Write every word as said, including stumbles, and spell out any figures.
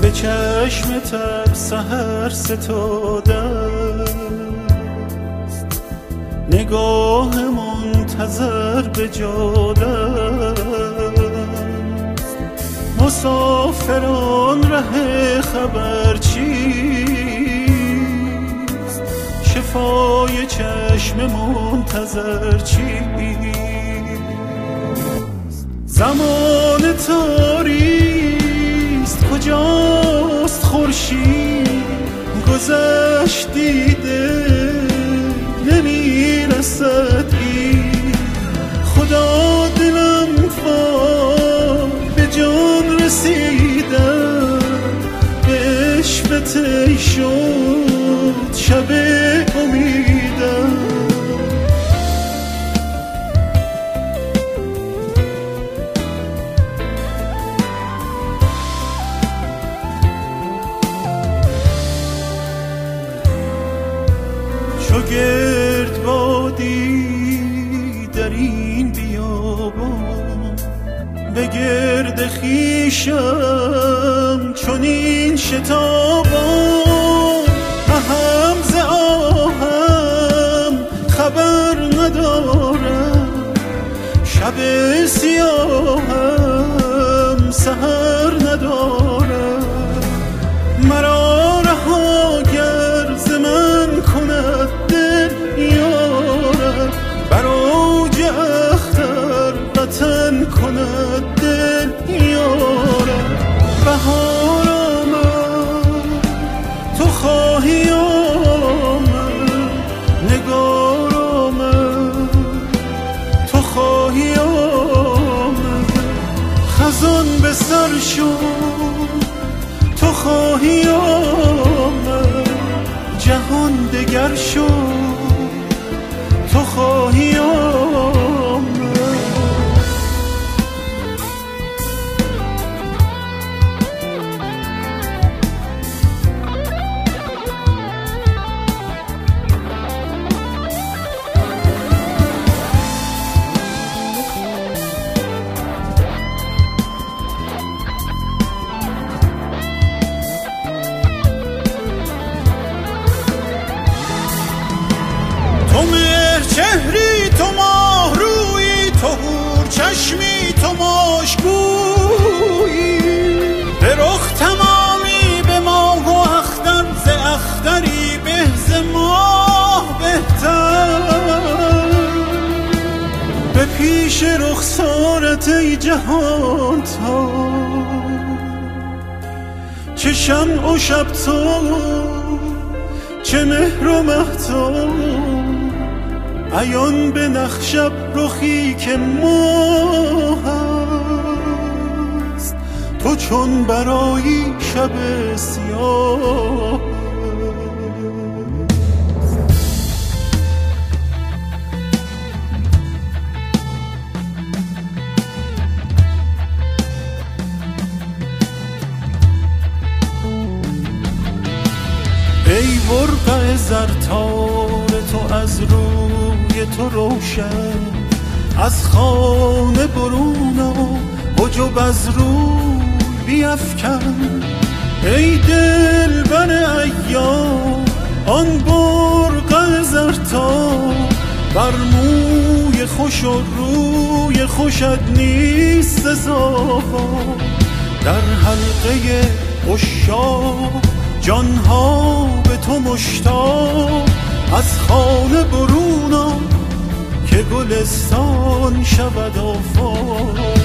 به چشم تب سحر ستاده است، نگاه منتظر به جاده است. مسافران ره خبر چیست؟ شفای چشم منتظر چیست؟ زمان تاریست، کجاست خورشید؟ گذشت دیده نمیرسد این. خدا دلم فال به جان رسیدم، عشق تی شد شب امیدم. چو گردبادی در این بیابان، به گرد خویشم چنین شتابان. اهم ز آهم خبر ندارم، شب سیاهم سحر ندارم. مرا رها گر ز من کند دل یارم، بر اوج اختر وطن کند دل یارم. بهار آمد تو خواهی آمد، نگار آمد تو خواهی آمد. خزان به سر شد تو خواهی آمد، جهان دگر شد تو خواهی آمد. تو مهر چهری تو ماه رویی، تو حور چشمی تو مشکویی. به رخ تمامی به ماه و اختر، ز اختری به ز ماه بهتر. به پیش رخسارت ای جهان تا، چه شمع و شب تو چه مهر و مهتاب. عیان به نخشب رخی که ماه است، تو چون برایی شب سیاه. ای برقع زرتار تو از روی تو روشن، از خانه برون آ حجب از روی بیفکن. ای دلبر ایام آن برقع زرتار، بر موی خوش و روی خوشت نیست سزا. در حلقه عشاق جانها به تو مشتاق، از خانه برون آ که گلستان شود آفاق.